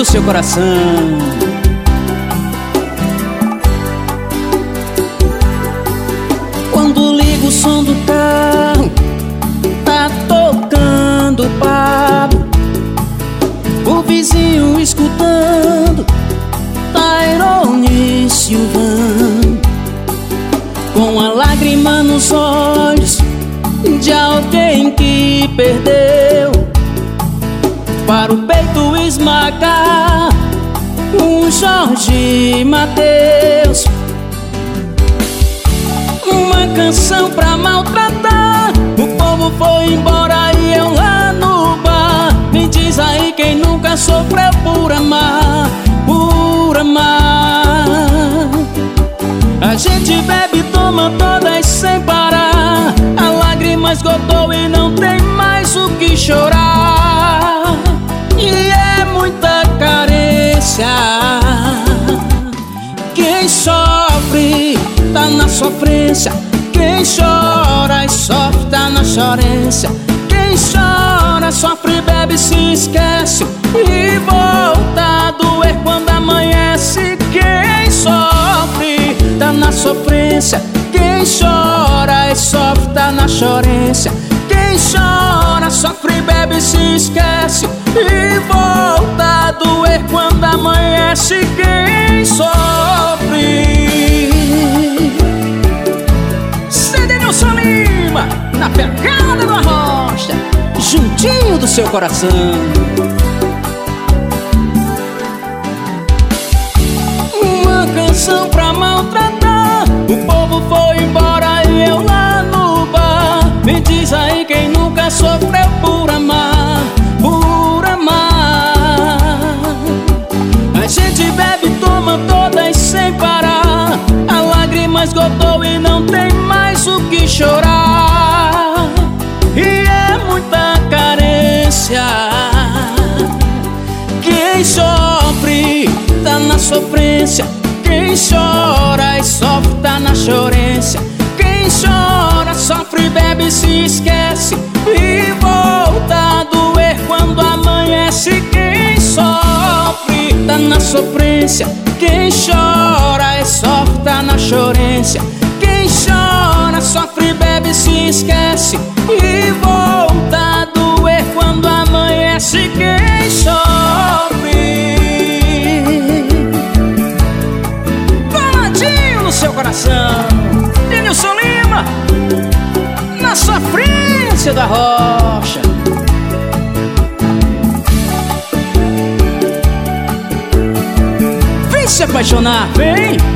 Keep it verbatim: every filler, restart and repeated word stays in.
do seu coração. Quando ligo o som do carro, tá tocando papo, o vizinho escutando Tyrone e Silvano, com a lágrima nos olhos de alguém que perdeu, para o peito esmagar um Jorge Mateus. Uma canção pra maltratar, o povo foi embora e eu lá no bar. Me diz aí quem nunca sofreu por amar, por amar. A gente bebe e toma todas sem parar, a lágrima esgotou e não tem mais o que chorar. E é muita carência, quem sofre tá na sofrência, quem chora e sofre tá na chorência. Quem chora, sofre, bebe, se esquece e volta a doer quando amanhece. Quem sofre tá na sofrência, quem chora e sofre tá na chorência. Quem chora, sofre, bebe, se esquece e volta a doer quando amanhece. Quem sofre. Edenilson Lima, na pegada do Arrocha, juntinho do seu coração. Uma canção pra maltratar, o povo foi embora e eu lá no bar. Me diz aí quem nunca sofreu por amar, por amar. A gente bebe e toma todas sem parar, a lágrima esgotou e não tem mais o que chorar. E é muita carência, quem sofre tá na sofrência, quem chora e sofre tá na chorência. Quem chora, sofre, bebe, se esquece e volta a doer quando amanhece. Quem sofre tá na sofrência, quem chora e sofre tá na chorência. Quem chora, sofre, bebe, se esquece e volta a doer quando amanhece. Quem sofre. Coladinho no seu coração, Edenilson Lima, na sofrência da Rocha. Vem se apaixonar, vem!